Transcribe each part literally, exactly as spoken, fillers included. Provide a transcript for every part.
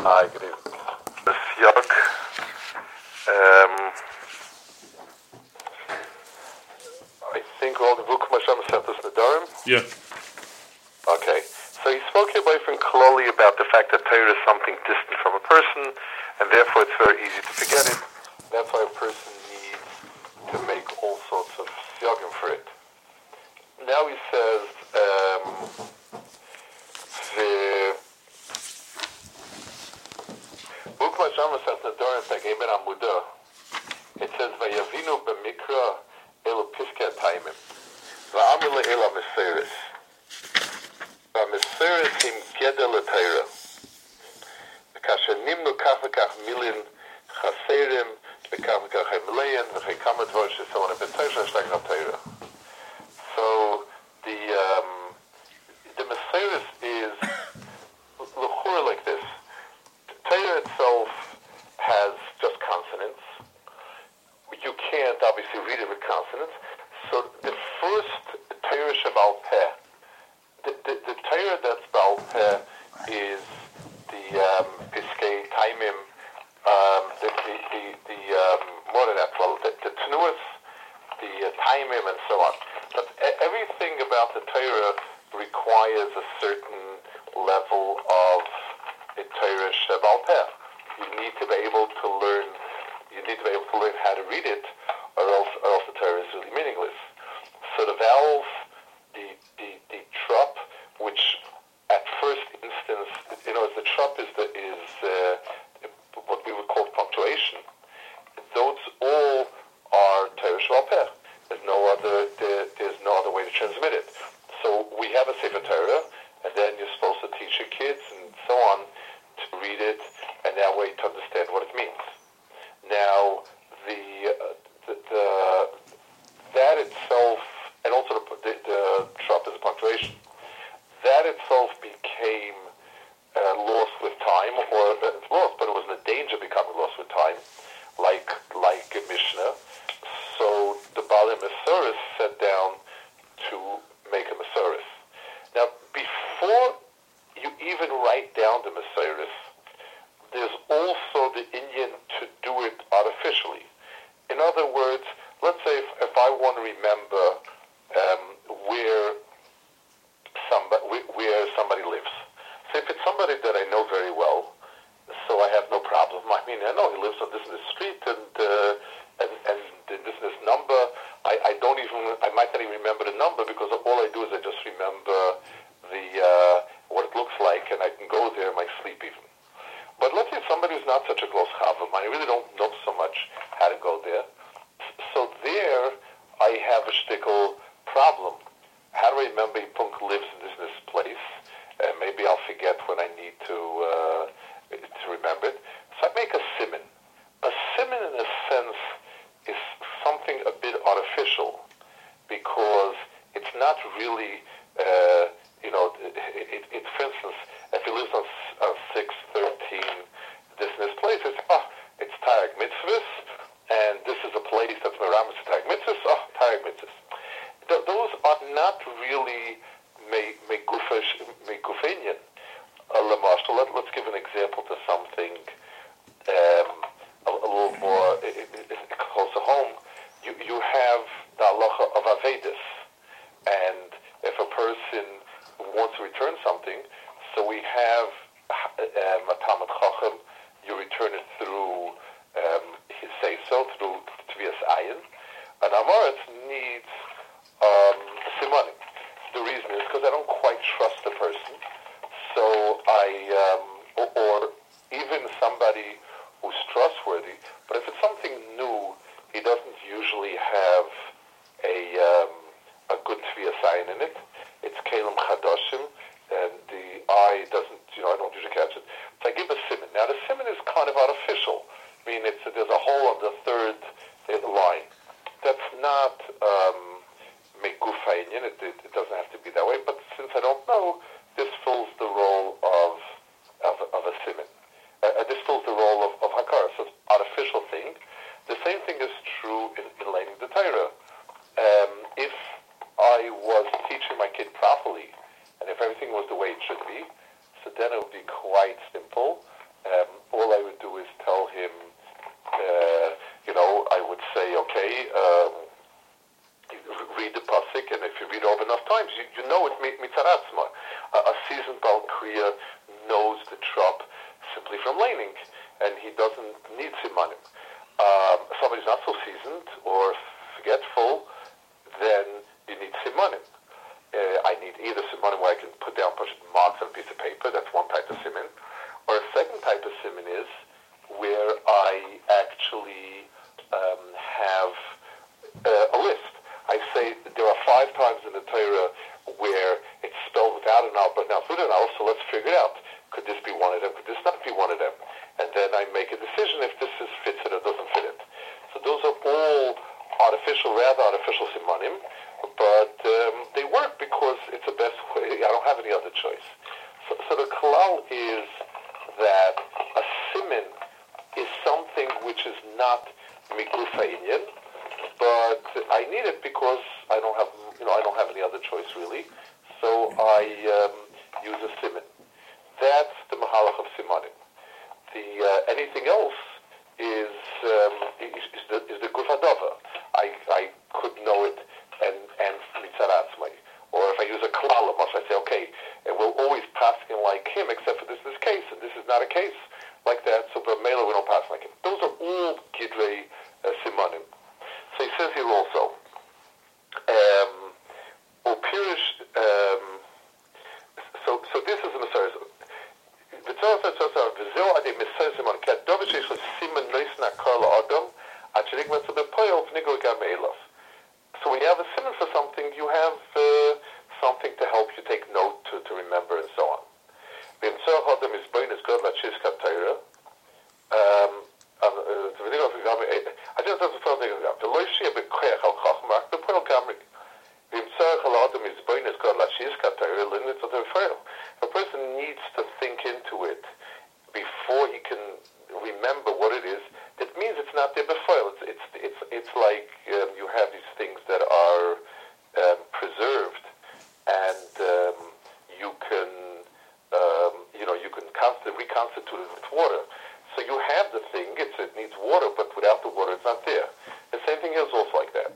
Hi, good evening. This Yog, um, I think all the book Masham set this Nadarim. Yeah. Okay. So he spoke here by from Kloli about the fact that Torah is something distant from a person, and therefore it's very easy to forget it. That's why a person needs to make all sorts of siyagim for it. Now he says, um, the book Masham set Nadarim Tagemer Amudah. It says, Vayavinu b'mikra elu piskei taimim. Va'amilu elu mesiris. Va'mesiris him gedel l'Torah. Kasher nimnu kach v'kach milin chaserim, v'kach v'kach hemleyen, v'chekama dvar shesoan b'Torah shtag Torah. So the um, the mesiris is l'chura like this. Torah itself has just consonants. You can't obviously read it with consonants. So the first Torah Shabal Peh, the, the, the Torah that's Baal Peh is the um, Piskei Taimim, um, the, the, the, the um, more than that, well, the, the Tnuas, the uh, Taimim, and so on. But everything about the Torah requires a certain level of the Torah Shabal Peh. You need to be able to learn You need to be able to learn how to read it, or else, or else the Torah is really meaningless. So the vowels, the the, the trup, which at first instance, you know, the trup is the is uh, what we would call punctuation. Those all are Torah Shabal Peh. There's no other there, there's no other way to transmit it. So we have a Sefer Torah, and then you're supposed to teach your kids and so on to read it, and that way to understand what it means. Now, the, uh, the, the that itself, and also the, the, the trup is a punctuation, that itself became uh, lost with time, or uh, it's lost, but it was in the danger of becoming lost with time, like like a Mishnah. So the Baalei Mesoris sat down to make a Mesoris. Now, before you even write down the Mesoris, there's also the Indian to do it artificially. In other words, let's say if, if I want to remember um, where somebody where somebody lives. So if it's somebody that I know very well, so I have no problem. I mean, I know he lives on this and this street, and uh, and and this and this number. I, I don't even I might not even remember the number, because all I do is I just remember the uh, what it looks like, and I can go there in my sleep even. But let's say somebody who's not such a close chaver, I really don't know so much how to go there. So there, I have a shtickle problem. How do I remember Punk lives in this, this place? Uh, maybe I'll forget when I need to uh, to remember it. So I make a siman. A siman, in a sense, is something a bit artificial, because it's not really, uh, you know, it, it, it, for instance, if he lives on, on six thirteen, this and this place, it's, oh, it's Tarek Mitzvahs, and this is a place that's Meramis Tarek Mitzvahs, oh, Tarek Mitzvahs. Th- those are not really megufenian. Uh, Let, let's give an example to something um, a, a little more it, it, it, close to home. You, you have the halacha of Avedis, and if a person wants to return something, so we have um, a Talmud Chacham, you return it through um, his say-so, through Tvias Ayin. An Amoritz needs um, simanim. The reason is because I don't quite trust the person, so I, um, or, or even somebody who's trustworthy, but if it's something new, he doesn't usually have a um, a good Tvias Ayin in it. It's Kalim Chadoshim, and the eye doesn't, you know, I don't usually catch it. So I give a siman. Now the siman is kind of artificial. I mean, it's, there's a hole on the third line. That's not um, megufayinyan. It, it, it doesn't have to be that way. But since I don't know, this fills the role of of, of a siman. Uh, this fills the role of, of hakara. So it's an artificial thing. The same thing is true in, in learning the Torah. Um, if I was teaching my kid properly, and if everything was the way it should be, so then it would be quite simple. Uh, from laning, and he doesn't need simanim. Um, somebody's not so seasoned or forgetful, then you need simanim. Uh, I need either simanim where I can put down push marks on a piece of paper. That's one type of siman. Or a second type of siman is where I actually um, have uh, a list. I say there are five times in the Torah where it's spelled without an aleph, but now through an aleph, so let's figure it out. Could this be one of them? Could this not be one of them? And then I make a decision if this is fits it or doesn't fit it. So those are all artificial, rather artificial simanim, but um, they work because it's the best way. I don't have any other choice. So, so the klal is that a siman is something which is not migufa inyan, but I need it because I don't have, you know, I don't have any other choice really. So I um, use a siman. That's the mahalach of simanim. The uh, anything else is um, is, is the is the gufadava. I I could know it and and mitzaratzmai. Or if I use a klal, I say, okay, and we'll always pass in like him, except for this is this case, and this is not a case like that. So, but mela we don't pass like him. Those are all gidrei uh, simanim. So he says here also, um, Pirish, um, so so this is the Messiah. So when you have a simon for something, you have uh, something to help you take note, to, to remember, and so on. Um, I just have to tell you, a person needs to think into it before he can remember what it is. That means it's not there before. It's it's it's it's like um, you have these things that are um, preserved, and um, you can um, you know you can const- reconstitute it with water. So you have the thing. It's, it needs water, but without the water, it's not there. The same thing is also like that.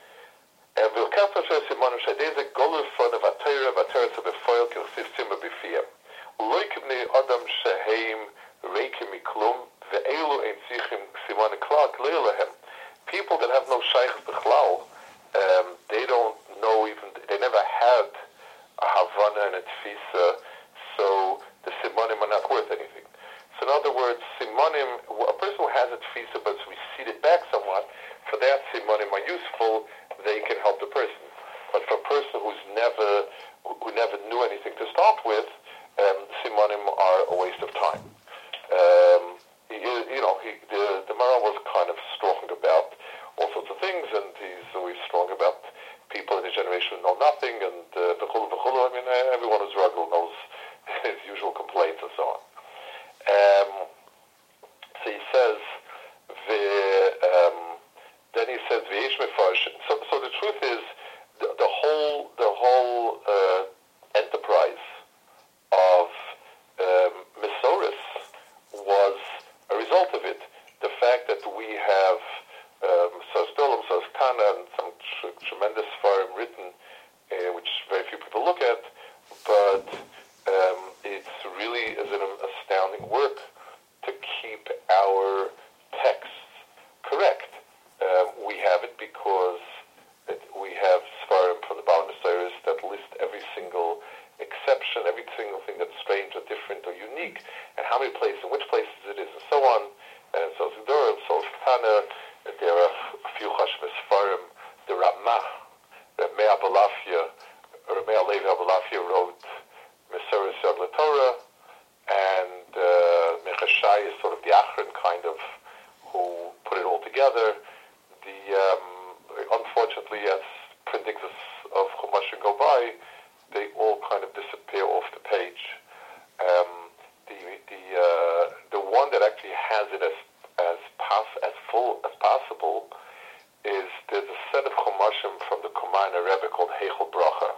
And we'll cast our share simanim shadei ze golur front of atayra atayra to befoil kilsis simba b'fiyah. Loikibnei adam sheheim reikim miklum ve'elu ein zichim simanim klal kleilahem. People that have no shaykhs b'chlal, um, they don't know even. They never had a havana and a tfisa, so the simanim are not worth anything. So in other words, simanim, a person who has a tfisa but it's receded back somewhat, for that simanim are useful, they can help the person. But for a person who's never, who never knew anything to start with, um, simanim are a waste of time. Um, he, you know, he, the, the Maral was kind of strong about all sorts of things, and he's always strong about people in his generation who know nothing, and uh, v'chulu v'chulu, I mean, everyone who's rugged knows his usual complaints and so on. Um, so he says, the, um, then he says, so, so the truth is, the, the whole, the whole uh, enterprise of um, Mesoris was a result of it. The fact that we have Sos Dolam, Sos Tana, and some tr- tremendous farm written, uh, which very few people look at, but um, it's really is an astounding work to keep our texts correct. Um, we have it because it, we have Sfarim from the Baal Messiahs that list every single exception, every single thing that's strange or different or unique, and how many places, in which places it is, and so on. And so Zidor, so Tana, there are a few Chashmes Sfarim. The Ramah, Rameh Abalafia, Rameh Alevi Abalafia wrote Mesoris Yad LaTorah, and uh, Mechashai is sort of the Achron kind of who put it all together. The um, unfortunately, as predictors of Chumashim go by, they all kind of disappear off the page. Um, the the uh, the one that actually has it as as pass as full as possible is there's a set of Chumashim from the Kumaina Rebbe called Heichel Bracha,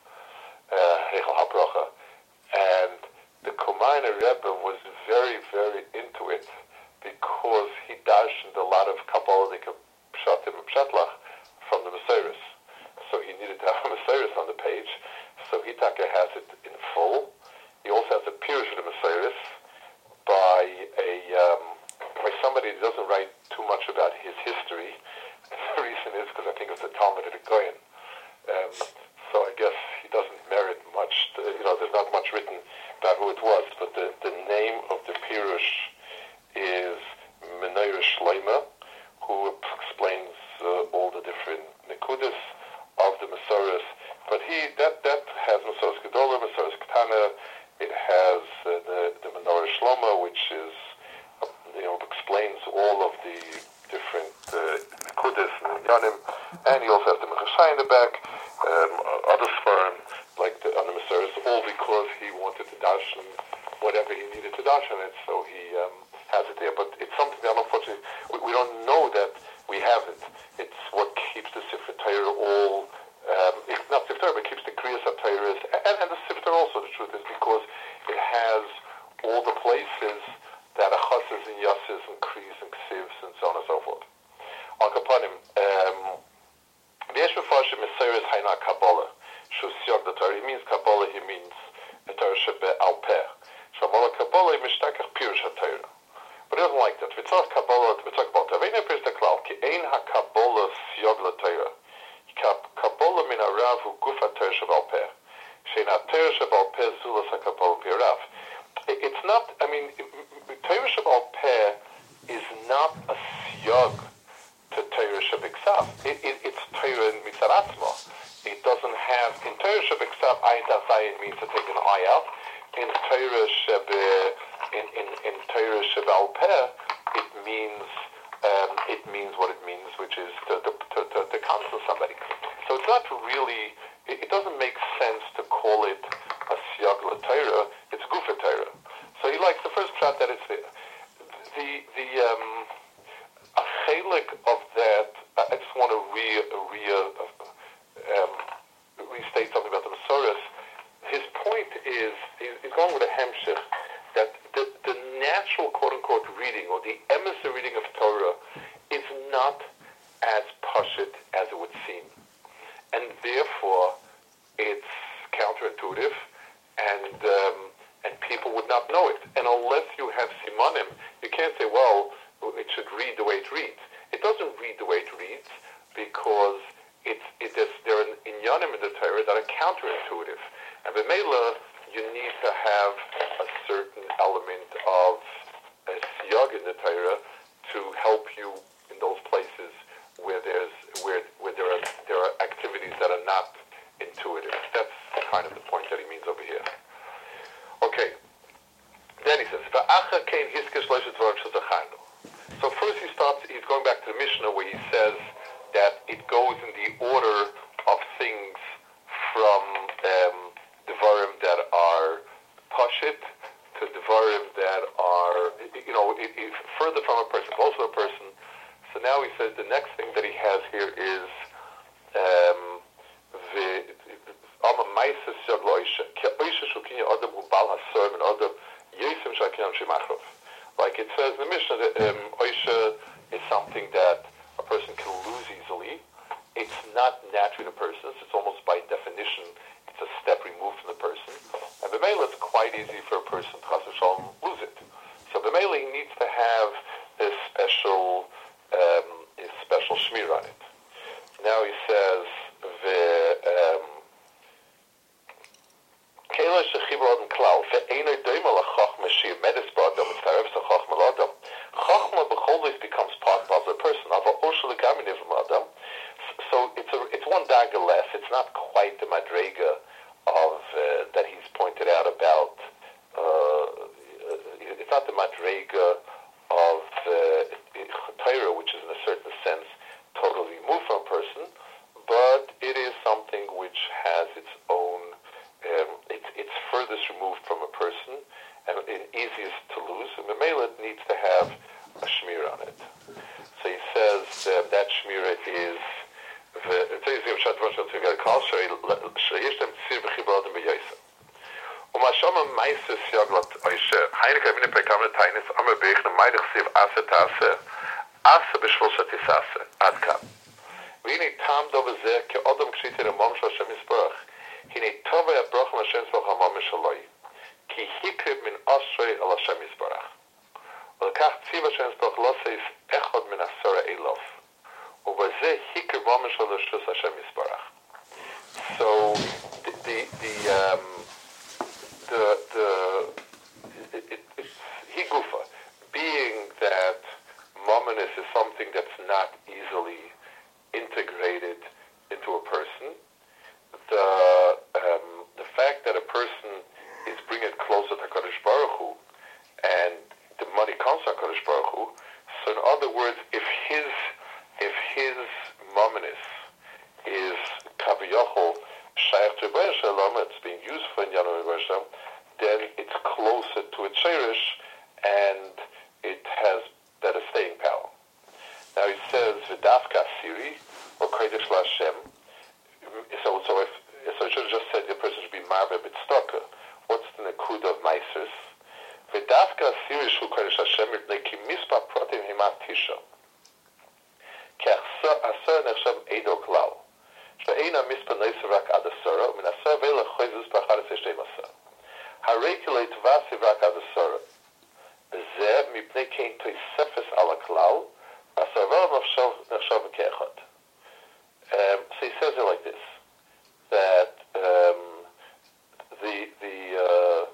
uh, Heichel HaBracha, and the Kumaina Rebbe was very very into it because he dashed a lot of Kabbalistic Pshatim and Pshatlach from the Messiahs. So he needed to have a Messiahs on the page. So Hitaka has it in full. He also has a Pirush of the Messiahs by much about his history. The reason is because I think it was a Talmud of the Goyen. Um, so I guess he doesn't merit much. To, you know, there's not much written about who it was, but the, the name of the Pirush is Menorah Shleima, who explains uh, all the different Nekudas of the Masoros. But he that that has Masoros Gedolah, Masoros Ketana. It has uh, the the Menorah Shlomo, which is uh, you know explains all of the different uh, Nekudas and Yanim, and he also has the Mechashai in the back. Um, other Sfarim like the, on the Masoros, all because he wanted to darshan whatever he needed to darshan it, so he um, has it there. But it's something that unfortunately we, we don't know that we have it. It's what keeps the Sefer Torah all. Um, it's not Sefer Torah, but keeps the Kriyas HaTorah, and, and the Sefer Torah also, the truth is, because it has all the places that are Chasses and Yasses and Kriyas and Ksivs and so on and so forth. On Kapanim, um, V'yesh Mefarshim Mesoros Haina Kabbalah, Shu Siyog the Torah. He means Kabbalah, he means the Torah Shebe Al Peh. Shamala Kabbalah, Mishtakach Pirush HaTorah. But he doesn't like that. V'tzach Kabbalah, v'tzach Kabbalah. V'eina Pirush HaKlal, Ki Ein HaKabbalah Siyog LaTorah. Kabbalah min harav hu guf ha-Torah shebal peh. Shein ha-Torah shebal peh zulas ha-Kabbalah pi harav. It's not, I mean, Torah shebal peh is not a siyog to Torah shebiksav. It, it, it's Torah mitzad atzma. It doesn't have, in Torah shebiksav, ayin tazayin means to take an eye out. In Torah shebe, in, in, in Torah shebal peh, it means Um, it means what it means, which is to, to, to, to, to counsel somebody. So it's not really, it, it doesn't make sense to call it a siyag l'Torah, it's gufa Torah. So he likes the first shot that it's there. The, the, um, a chelik of that, I just want to re, re, uh, um, restate something about the Masoros. His point is, he's going with a hemshich, that the, the natural quote-unquote reading, or the emes reading of Torah, is not as pashut as it would seem. And therefore, it's counterintuitive, and um, and people would not know it. And unless you have simanim, you can't say, well, it should read the way it reads. It doesn't read the way it reads, because it's, it is, there are inyanim in the Torah that are counterintuitive. And b'meila, you need to have a certain element of a siyag in the Torah to help you in those places where there's where where there are there are activities that are not intuitive. That's kind of the point that he means over here. Okay. Then he says, so first he starts. He's going back to the Mishnah where he says that it goes in the order of things from. Um, Devarim that are pashit to Devarim that are, you know, it, it, further from a person, closer to a person. So now he says the next thing that he has here is um, the like it says in the Mishnah that um, Oisha is something that a person can lose easily. It's not naturally the person's, it's almost by definition it's a step removed from the person. And b'meila, it's quite easy for a person to chas v'shalom lose it. So b'meila, he needs to have this special, um, this special shmir on it. Now he says, the Kela shechiv adam klal ve'enoi doima lachachma she'ir medis b'adam mitzaref s'chachma l'adam. Chachma b'cholis becomes part of the person. Ava osha l'gami niv m'adam. So it's a, it's one dagger less. It's not quite the madrega of uh, that he's pointed out about. Uh, it's not the madrega of uh, Torah, which is in a certain sense totally removed from a person, but it is something which has its own. Um, it's it's furthest removed from a person and it easiest to lose. And Mamela needs to have a shmir on it. So he says uh, that shmir is. It's easy to shut the to get a call. So יש להם ציר בחיבור אדם בייסר. ומשום המייסס יגלת איישה. הייניק אביני פרקם לטיינס אמר ביחד מיידך סיב עשה תעשה. עשה בשביל שתיסעשה. עד כאן. והנה טעם דו בזה כאודם קשיתי למום של השם יסברך. הנה טוב היה ברוך מהשם יסברך המום משלוי. כי הקריב מן אשרי על השם יסברך. ולכך וכך ציווה השם יתברך לעשות אחד מן עשרה אלף. ובזה היקר ממש לרשות השם יתברך. So the the the um, the, the it, it, it's higufa, being that mominus is something that's not easily integrated into a person. The um, the fact that a person is bringing it closer to Kadosh Baruch Hu, and the money comes from Kadosh Baruch Hu. So in other words, if his if his mominus is kaviyachol shaykh to Rebbeinu Shalom, it's being used for in Yanu Rebbeinu Shalom, then it's closer to its shirish and it has better staying power. Now he says v'dafka siri or kodesh l'Hashem. So so if so I should have just said the person should be marve b'tzedakah. What's the nekud of meisus? V'dafka siri shu kodesh Hashem mipnei ki mispa pratim himat tisha. K'achsa asar nechshav edo klal. שאין המספר נעשה רק עד עשרה, ומן עשרה ואלה חויזוס באחד עשרה שתים עשרה. הרקולי תבאסי רק עד עשרה. וזה מפני כן תוספס על הכלל, עשרה ואלה נחשב כאחד. Um, so he says it like this, that um, the, the, uh,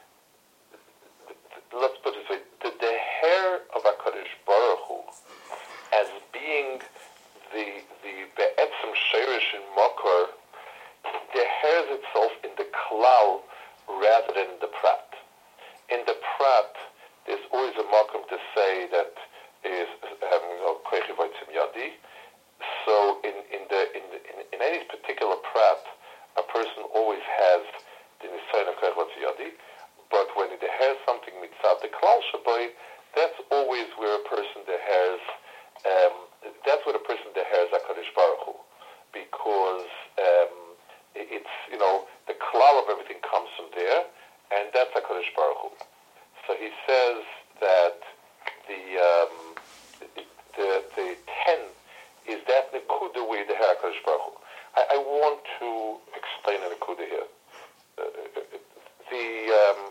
the, let's put it this way, the, the hair of HaKadosh Baruch Hu as being the the be'etzem sheirish in Makor deheres itself in the klal rather than in the prat. In the prat, there's always a makom to say that is having a koichi v'otzim yadi. So in in the in, the, in in any particular prat, a person always has the nisayon of koichi v'otzim yadi. But when it deheres something mitzad the klal shaboy, that's always where a person deheres. Um, that's what a person deheres HaKadosh Baruch Hu, because um, it's, you know, the klal of everything comes from there, and that's HaKadosh Baruch Hu. So he says that the um, the the ten is that nekuda where you deher HaKadosh Baruch Hu. I, I want to explain a nekuda here. Uh, the um,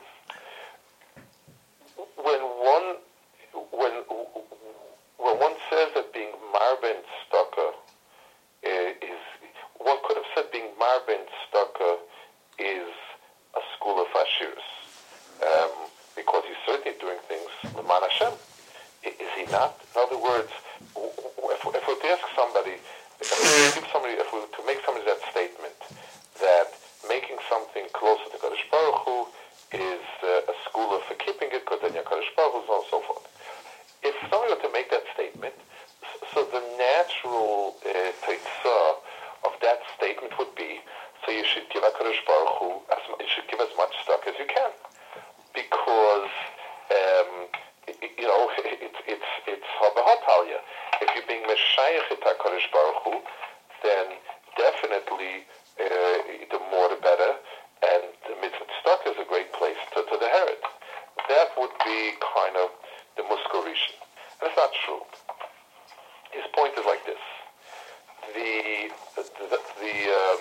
when one when When one says that being marben staka is, one could have said being marben staka is a school of Ashiris, um, because he's certainly doing things l'man Hashem. Is he not? In other words, if, if we ask somebody, if we give somebody, if we to make somebody that statement that making something closer to Kadosh Baruch Hu is uh, a school of for keeping it, because then Kadosh Baruch Hu, and so on and so forth. If somebody were to make that statement, so the natural uh, teitzah of that statement would be, so you should give HaKadosh Baruch Hu, as, you should give as much stock as you can. Because, um, it, you know, it, it's it's habahatalya. If you're being meshayach at HaKadosh Baruch Hu, then definitely uh, the more the better, and the mitzvah stock is a great place to, to the herit. That would be kind of the Muskorishan. And it's not true. His point is like this. The the the um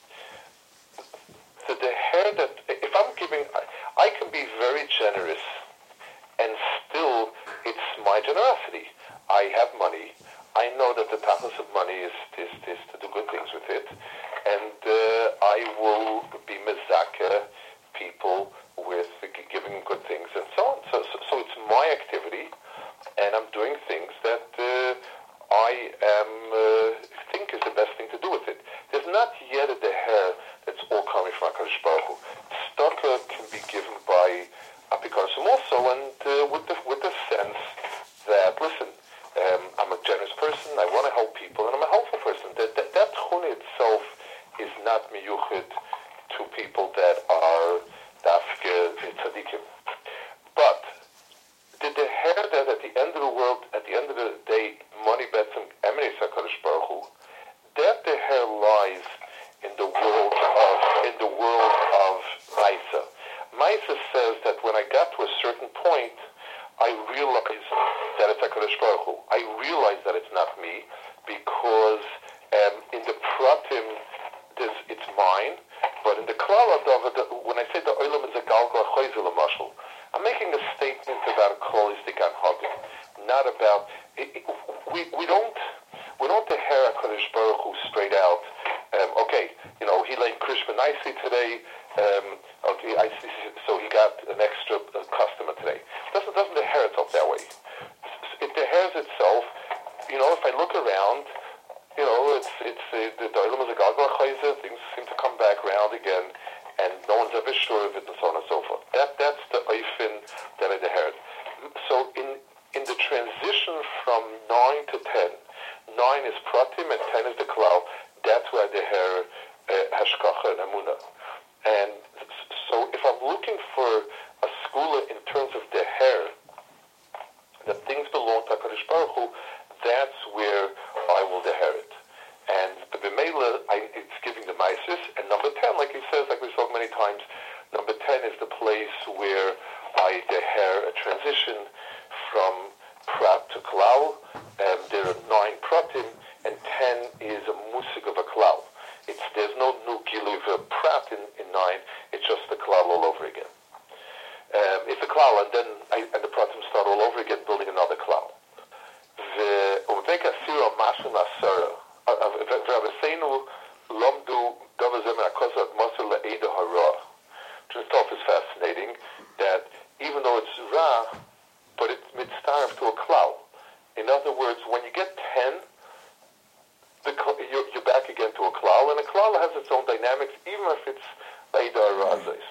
the, the hair that if I'm giving I, I can be very generous and still it's my generosity. I have money. I know that the purpose of money is, is, is to do good things with it, and uh, I will be mezakeh people with giving good things and so on. So, so, so it's my activity, and I'm doing things that uh, I am uh, think is the best thing to do with it. There's not yet a deher that's all coming from HaKadosh Baruch Hu. Tzedakah can be given by Apikosim also, and uh, with the with the sense that listen, um, I'm a generous person. I want to help people, and I'm a helpful person. That that, that chune itself is not miyuchid to people that are dafke tzadikim. But the deher that at the end of the world, at the end of the day, money betzim emanates HaKadosh Baruch Hu, that deher lies in the world of in the world of Maisa. Maisa says that when I got to a certain point, I realized that it's HaKadosh Baruch Hu. I realized that it's not me, because um, in the pratim, it's mine, but in the klal adav, when I say the olam is a galgal choizel mashal, I'm making a statement about holistic anhagah, not about. It, it, we we don't we don't deher HaKadosh Baruch Hu straight out. Um, okay, you know he laid Krishma nicely today. Um, okay, I see, so he got an extra uh, customer today. Doesn't doesn't deher itself that way. It dehers itself. You know, if I look around, you know, it's it's uh, the Olam is a Galgal Chayzer. Things seem to come back around again, and no one's ever sure of it, and so on and so forth. That that's the oifin that I dehered. So in in the transition from nine to ten, nine is pratim and ten is the klal. That's where I deher uh, hashkacha and amuna. And so if I'm looking for a skula in terms of deher, that things belong to HaKadosh Baruch Hu, that's where I will deher it. And the B'meila, it's giving the Maisis. And number ten, like he says, like we spoke many times, number ten is the place where I deher a transition from prat to klal. Um, there are nine pratim, and ten is a musig of a klal. It's, there's no new gilu of a prat in, in nine, it's just the klal all over again. Um, it's a klal, and then I, and the pratim start all over again, building another klal. The umveka sira mashim asara. V'Rabbeinu lomdu davazem akozat masur le'eda hara. Just off is fascinating that even though it's ra, but it's mitzaref to a klal. In other words, when you get ten, the, you're, you're back again to a klal, and a klal has its own dynamics, even if it's le'eda hara azais.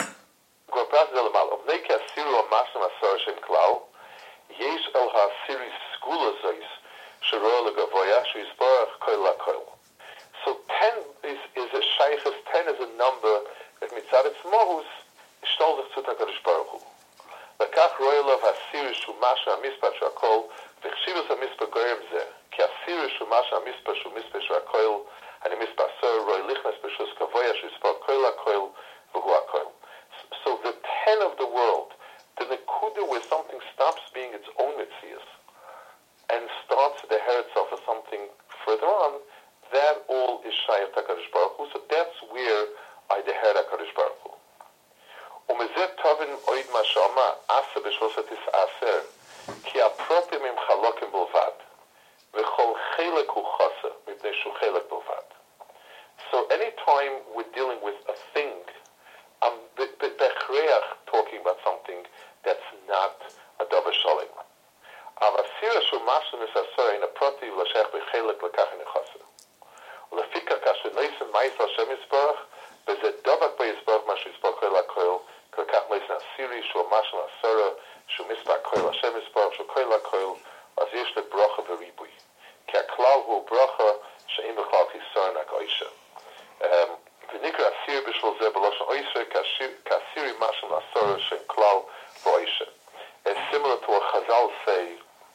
Yesh el ha'asiri skula zois, shero legavoya, sheisbarach koil la-koil. So ten is, is a shaykhus, ten is a number that mitzaretz mohus, ishtol zich zu HaKadosh Baruch Hu. Lekach royalav ha'asiri shu masha ha'mispa shu ha'kol, v'chshivus ha'mispa goyim zeh, ki ha'asiri shu masha ha'mispa shu mispa shu ha'koil, hani mispa asar roy lichnas b'shus kavoya, sheisbarach koil la-koil, v'hu ha'koil. So the ten of the world, the nekuda where something stops being its own mitzias and starts to deher itself as something further on, that all is shayach HaKadosh Baruch Hu. So that's where I deher HaKadosh Baruch Hu. Umezet tovin oid mashama asa b'shlosatis aser ki aprotim im chalokim bilvad v'chol chelek hu chasa mipnei shu chelek bilvad. So anytime we're dealing with a thing, I'm bechreach talking about something that's not a davar shalom. Avasira shu mashu misasar in a proti l'shech b'chelek l'kach in echasa. Ulefika kasher neisen ma'is Hashem yisbarach b'zeh davak b'yisbarach mashu yisbarach koil ha'koil l'kach neisen asiri shu mashu asara shu misbarach koil Hashem yisbarach shu koil ha'koil az yesh le bracha v'ribui. Ki ha'klal hu bracha she'im b'chlal chisar nak oisha. V'nikra asir b'shul zeh b'loshen oisha kasiri mashu asara she'im klal v'oisha. It's similar to what Chazal say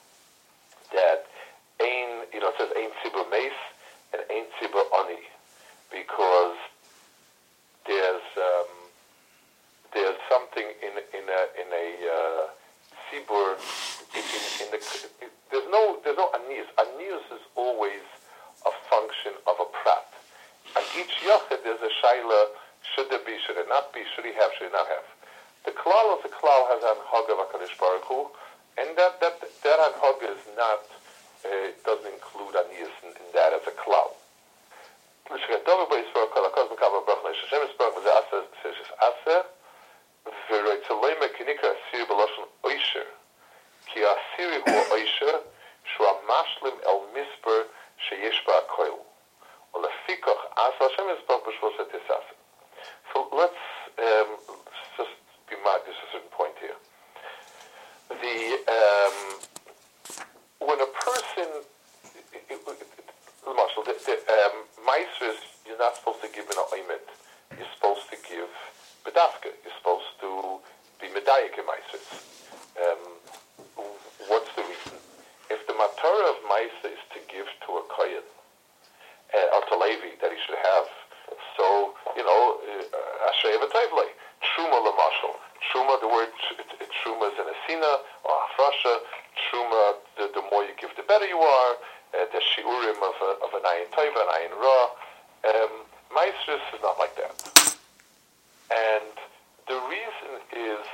that ein, you know, it says ein tzibur meis and ein tzibur oni, because there's um, there's something in in a in a uh, tzibur in, in, in the it, there's no there's no aniyus. Aniyus is always a function of a prat. And each yochid there's a shaila: should there be, should it not be, should he have, should he not have. The klal of the klal has an hag of HaKadosh Baruch Hu, and that that that hag is not uh, doesn't include aniyus in, in that as a klal. So let's um, just be minded to a certain point here. The um, when a person, Marshall, the, the um, Maisers, you're not supposed to give in a oimet. You're supposed to give bedafka. You're supposed to be medayik in Maisers. Um, what's the reason? If the matara of Maisa is to give to a kohen, uh, or to Levi, that he should have, so, you know, Ashrei v'Toivlei, Truma l'mashal. Truma, the word Truma is in a sina, or Hafrasha. Truma, the, the more you give, the better you are. Uh, the shiurim of, a, of an ayin tova, an ayin ra. Um, Maestris is not like that. And the reason is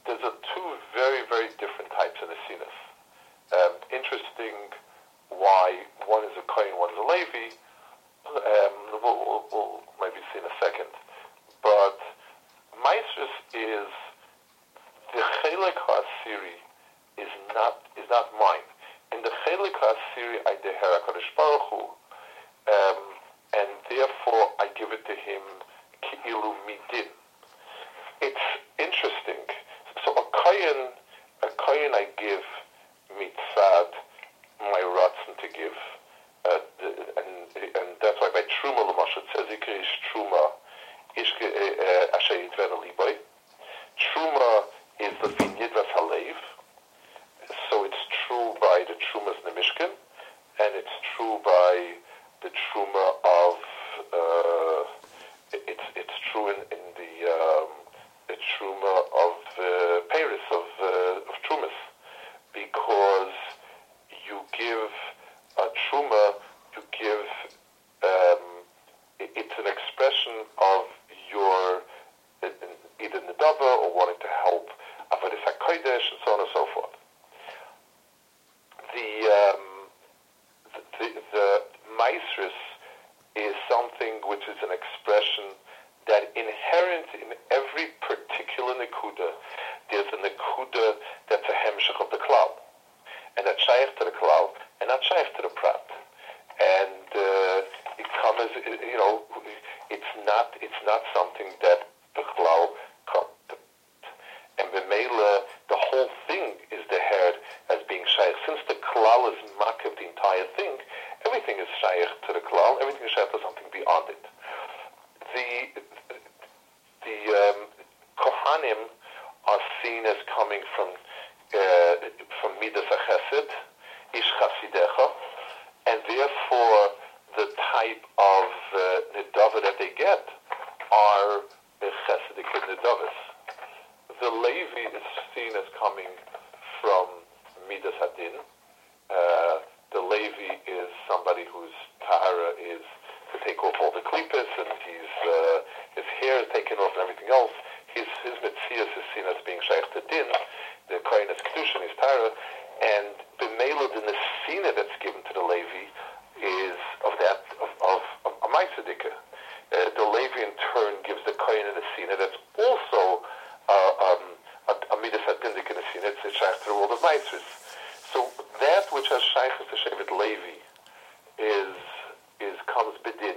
there's a two very, very different types of Nesinas. Um, interesting why one is a Kohen, one is a Levi. Um, we'll, we'll, we'll maybe see in a second. But Maasros is the Chelek HaAsiri is not is not mine. In the Chelek HaAsiri I deher HaKadosh Baruch Hu, um, and therefore I give it to him Ki'ilu Midin. It's interesting. So a Kohen, a Kohen I give mitzad my ratzon to give, uh, and and that's why by Truma l'mashal it says Ikrish Truma Ishke Asher Yitvenu Liboy. Truma is the Nidvas Halev, so it's true by the Trumas Nemishkin, and it's true by the Truma of uh, it's it's true in, in the um, the Truma of uh, Paris of uh, of Trumas, because you give a Truma, you give um, it, it's an expression of your uh, either Nedava or wanting to help Avodas HaKodesh and so on and so forth. The um, the, the, the Maasros is something which is an expression that inherent in every particular Nekuda, there's a Nekuda that's a hemshech of the Klal, and that's shaykh to the Klal, and not shaykh to the Prat. And uh, it comes, you know, it's not it's not something that the Klal comes to. And B'meila, the whole thing is the head as being shaykh. Since the Klal is makiv the entire thing, everything is shaykh to the Klal, everything is shaykh to something beyond it. The the um, Kohanim are seen as coming from uh, from Midas HaChesed, Ish Chasidecha, and therefore the type of uh, Nedava that they get are the Chesidic Nedavas. The Levi is seen as coming from Midas Hadin. Uh, the Levi is somebody whose tahara is to take off all the klippos, and he's, uh, his hair is taken off and everything else. His his metzias is seen as being shaykh to din. The kohen is kedusha, his tahara, and b'meila the nesina that's given to the Levi is of that of of, of a ma'asadika. Uh, the Levi in turn gives the kohen a nesina that's also uh, um, a, a midas hadindik nesina. It's shaykh to the world of ma'asadis. So that which has shaykh to Shevet Levi is is comes bedin.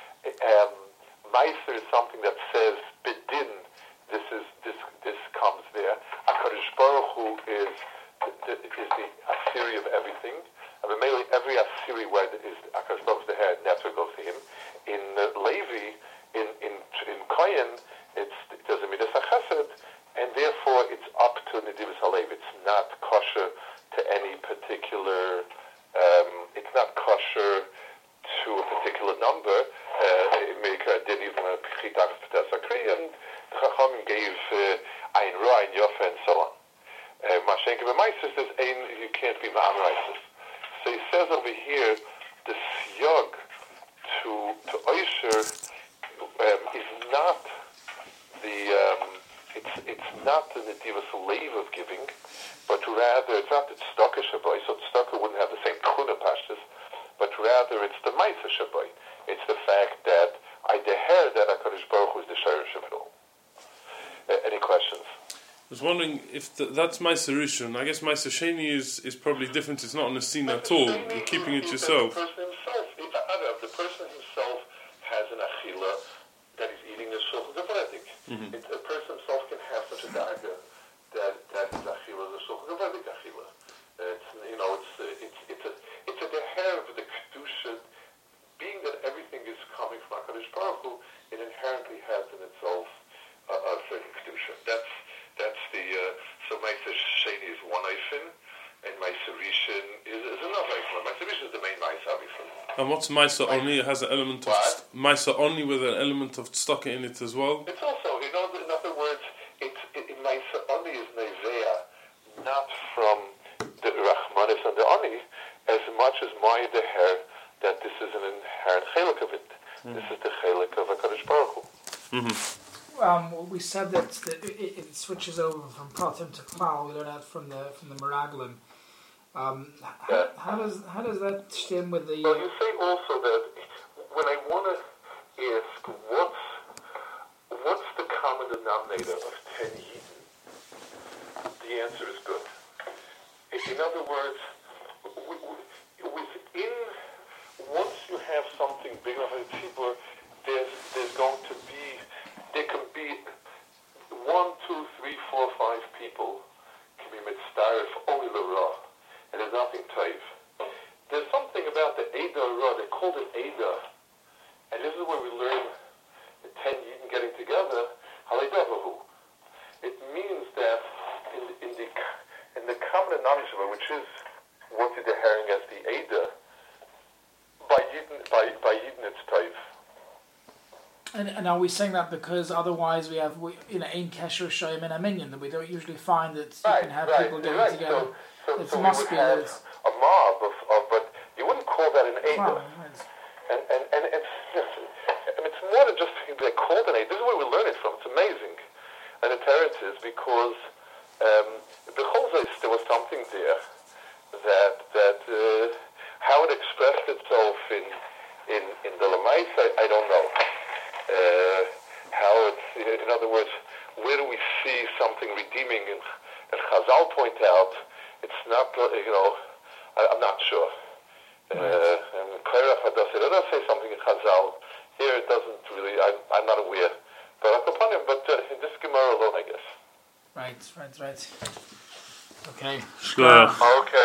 Um, Meiser is something that says bedin. This is this this comes there. HaKadosh Baruch Hu is the, is the Asiri of everything. And mainly every Asiri where is HaKadosh Baruch Hu the head, that's what goes to him. In uh, Levi, in in in Kohen, it's it doesn't mean it's a Chesed, and therefore it's up to Nedivus Halev. It's not kosher to any particular. Um, it's not kosher to a particular number. America did even a Chitak Sakri, and Chachamim gave Ein Ra, Ein Yofa, and so on. Mashenke B'Maisis, there's ein, you can't be Ma'amraisis. So he says over here, the siyog to to Oisher um, is not the um, it's it's not the Nedivas Lev of giving, but rather it's not the Tzedakah Shabbai. So Tzedakah wouldn't have the same Kuna Pashtas, but rather it's the Ma'aser Shabbai. It's the fact that I deher that HaKadosh Baruch Hu is the Shirish of it all. Uh, any questions? I was wondering if the, that's Ma'aser Rishon. I guess Ma'aser Sheni is, is probably different. It's not on a scene at all. You're keeping it yourself. The person himself, the person himself has an achila that he's eating the shulchan gavradik. Mm-hmm. The person himself can have such a darga that that his achila is a shulchan gavradik achila. It's you know it's it's it's a it's a deher of the kedusha. Being that everything is coming from HaKadosh Baruch Hu, it inherently has in itself a, a certain kedusha. That's that's the uh, so Ma'aser Sheni is one eifin, and Ma'aser Rishon is, is another eifin. Ma'aser Rishon is the main Ma'aser, obviously. And what's Ma'aser Oni? It has an element of Ma'aser Oni with an element of tzedakah in it as well. It's also, you know, in other words, it's it, it, Ma'aser Oni is nevea, not from the Rachmanis and the Oni, as much as my deher. That this is an inherent chelik of it. Mm-hmm. This is the chelik of HaKadosh Baruch Hu. Mm-hmm. um, we said that the, it, it switches over from Pratim to Klal. We learned that from the from the Meraglim. Um, how, how does how does that stem with the? Well, you say also that when I want to ask what's what's the common denominator of ten Yidden, the answer is good. In other words, within once you have something big enough in people, there's there's going to be there can be one, two, three, four, five people can be mitzvah only the raw. And there's nothing toiv. There's something about the Eidah Ra, they called it Eidah. And this is where we learn the ten Yidden getting together, Haleidabahu. It means that in, in the in the common denominator, which is what they're herring as the Eidah, by Yidden, by, by Yidden it's toiv. And, and are we saying that because otherwise we have, we, you know, in Kesher Shoyim and Aminyan, that we don't usually find that you right, can have right, people getting right. together? So, so, it so must we would be have that it's a mob of, of, but you wouldn't call that an Eidah. Wow, right. And, and, and it's, listen, and it's more than just they're called an Eidah. This is where we learn it from. It's amazing. And the parents is because um, the Cholzais, there was something there that, that uh, how it expressed itself in, in, in the Lamais, I, I don't know. Uh, how it's, in other words, where do we see something redeeming? And, and Chazal point out, it's not, you know, I, I'm not sure. Uh, and Kairach does it. It does say something in Chazal. Here it doesn't really, I'm, I'm not aware. But upon him, but uh, in this Gemara alone, I guess. Right, right, right. Okay. Shkoyach. Okay.